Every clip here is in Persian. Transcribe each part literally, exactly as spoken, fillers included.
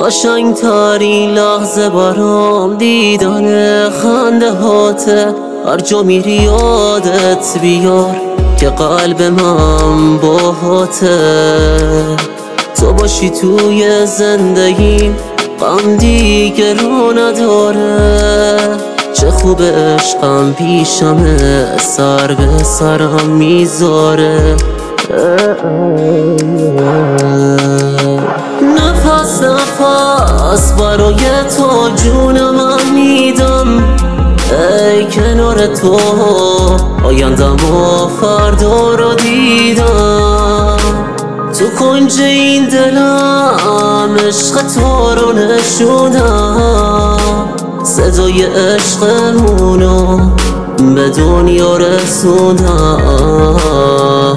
قشنگ ترین لحظه برام دیدن خنده هاته. هر جا میری یادت بیار که قلب من باهاته. تو باشی توی زندگیم غم دیگه رو نداره. چه خوب عشقم پیشمه سر به سرم میذاره. نفس نفس برای تو جون من میدم. ای کنار تو آیندم و فردا رو دیدم. تو کنج این دلم عشق تو رو نشوندم. صدای عشقمونو به دنیا رسوندم.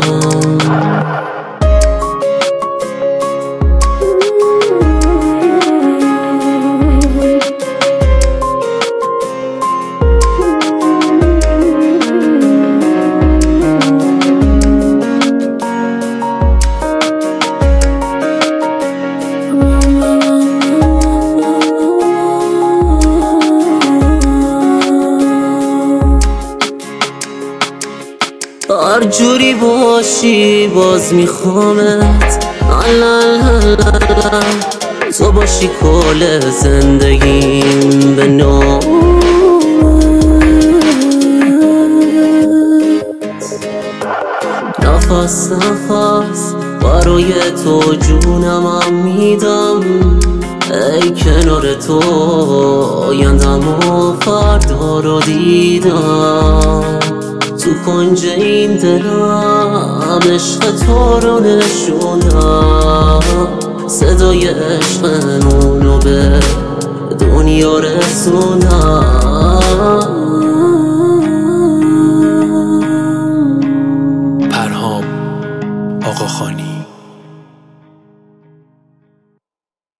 هر جوری باشی باز میخوامت. تو باشی کل زندگیم به نامت. نفس نفس برای تو جونم میدم. ای کنار تو آیندم و فردا رو دیدم. تو کنج این دلم عشق تو رو نشوندم. صدای عشقمونو به دنیا رسوندم.